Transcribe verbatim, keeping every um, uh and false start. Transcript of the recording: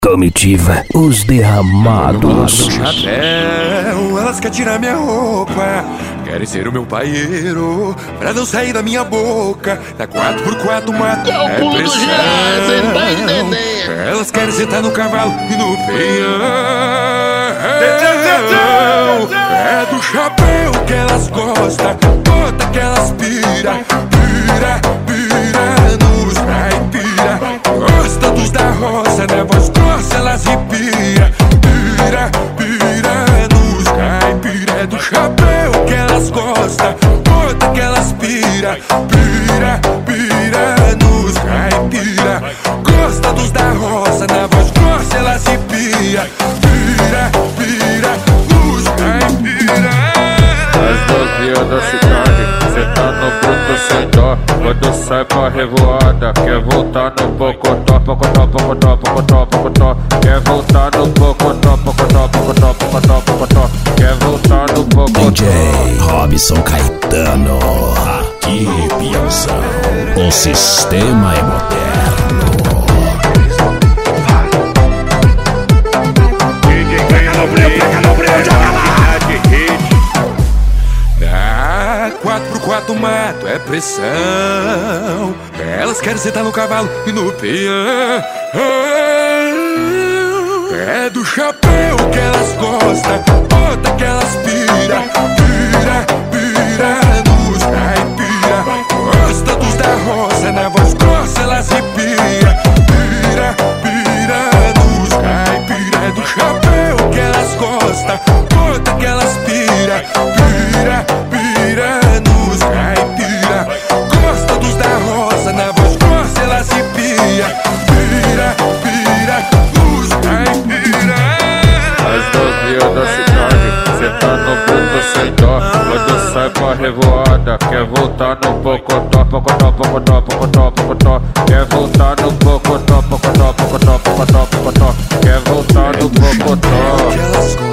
Comitiva Os Derramados. Chapéu, elas querem tirar minha roupa, querem ser o meu paieiro, pra não sair da minha boca. Da quatro por quatro mato é, é pulo pressão. Do gás, cê tá entendendo? Elas querem sentar no cavalo e no peão. É do chapéu que elas gostam, bota que elas pira, pira, pira nos caipira. Gosta dos da roça, né? Voz grossa, elas ripia, pira, pira nos caipira. É do chapéu que elas gostam, bota que elas pira, pira, pira nos caipira. Gosta dos da roça, na voz grossa, elas ripia, pira, pira nos caipira. As novinhas da cidade, cê tá no bruto sem dó. Quando sai pra revoada, quer voltar no pocotó, pocotó, pocotó, pocotó, pocotó. Quer voltar no pocotó, pocotó, pocotó, pocotó, pocotó. Quer voltar no pocotó. D J Robson Caetano, aqui Piauzão, o sistema é moderno. quatro por quatro mato é pressão. Elas querem sentar no cavalo e no peão. É do chapéu que elas gostam, bota que elas pira, pira, pira nos caipira. Gosta dos da roça, na voz grossa elas ripia, pira, pira nos caipira. É do chapéu que elas gostam, bota que elas pira, pira, pira nos caipira. Gosta dos da roça, na voz grossa elas ripia, pira, pira nos caipira. As novinhas da cidade, cê tá no bruto sem dó. Quando sai pra revoada, quer voltar no pocotó, pocotó, pocotó, pocotó, pocotó. Quer voltar no pocotó, pocotó, pocotó, pocotó, pocotó. Quer voltar no pocotó.